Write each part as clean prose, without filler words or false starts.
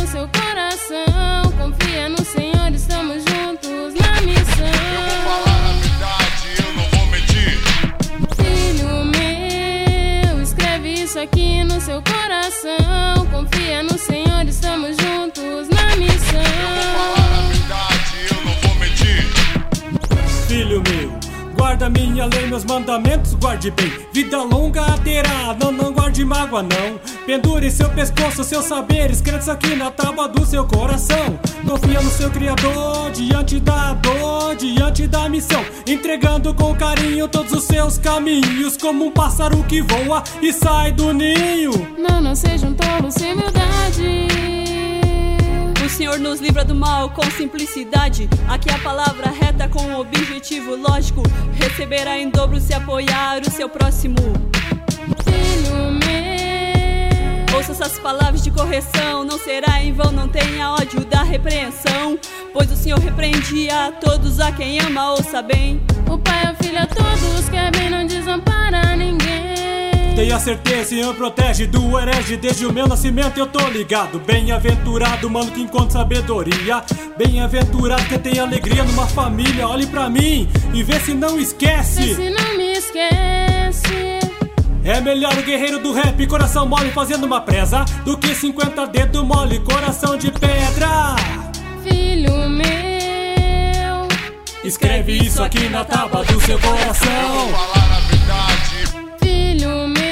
no seu coração. Confia no Senhor, estamos juntos na missão. Eu vou falar a verdade, eu não vou mentir. Filho meu, escreve isso aqui no seu coração. Confia no Senhor, estamos juntos na missão. Eu vou falar a verdade, eu não vou mentir. Filho meu, guarda minha lei, meus mandamentos, guarde bem. Vida longa terá, não guarde mágoa não. Pendure seu pescoço, seu saber, escreva isso aqui na tábua do seu coração. Confia no seu Criador, diante da dor, diante da missão, entregando com carinho todos os seus caminhos, como um pássaro que voa e sai do ninho. Não seja um tolo sem humildade. O Senhor nos livra do mal com simplicidade. Aqui a palavra reta com um objetivo lógico: receberá em dobro se apoiar o seu próximo. Filho meu, Ouça essas palavras de correção, não será em vão, não tenha ódio da repreensão, pois o Senhor repreende a todos a quem ama, ouça bem. o Pai, o Filho, a todos quer bem, não desampara ninguém. Tenha certeza, Senhor protege do herege, desde o meu nascimento eu tô ligado. Bem-aventurado, mano, que encontra sabedoria. Bem-aventurado que tem alegria numa família. Olhe pra mim e vê se não esquece. Vê se não me esquece. É melhor o guerreiro do rap, coração mole fazendo uma presa, do que 50 dedos mole, coração de pedra. Filho meu, Escreve isso aqui na tábua do seu Eu vou coração. falar a verdade. filho meu,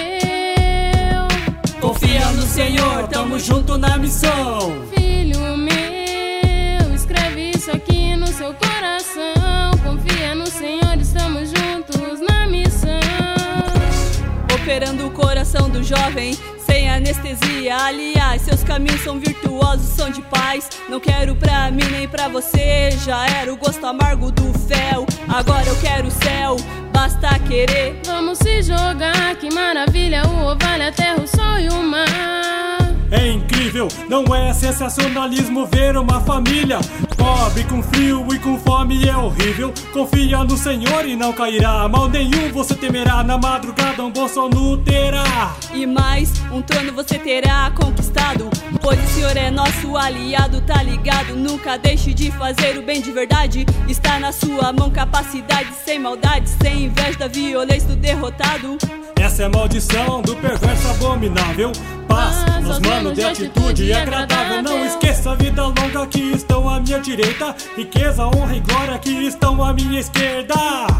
Confia no Senhor, tamo junto na missão. filho meu, escreve isso aqui no seu coração. Confia no Senhor, estamos juntos na missão. Operando o coração do jovem sem anestesia. Aliás, seus caminhos são virtuosos, são de paz. Não quero pra mim nem pra você, já era o gosto amargo do fel. Agora eu quero o céu, basta querer. Vamos se jogar, que maravilha, o orvalho, a terra, o sol e o mar. É incrível, não é sensacionalismo ver uma família pobre com frio e com fome, é horrível. Confia no Senhor e não cairá, mal nenhum você temerá. Na madrugada um bom sono terá. E mais, um trono você terá conquistado, pois o Senhor é nosso aliado, tá ligado? Nunca deixe de fazer o bem de verdade. Está na sua mão capacidade, sem maldade, sem inveja da violência do derrotado. Essa é a maldição do perverso abominável. Paz aos manos de atitude agradável. Não esqueça a vida longa que estão à minha direita, riqueza, honra e glória que estão à minha esquerda.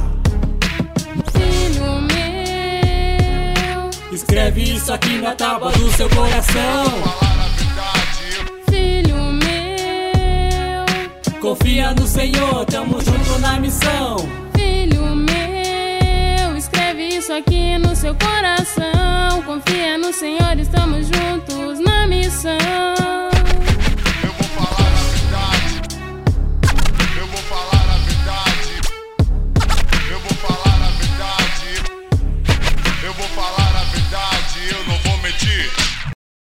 Filho meu, Escreve isso aqui na tábua do seu coração. Falar a verdade. filho meu, Confia no Senhor, tamo junto na missão. filho meu, escreve isso aqui no seu coração. Confia no Senhor, estamos juntos na missão.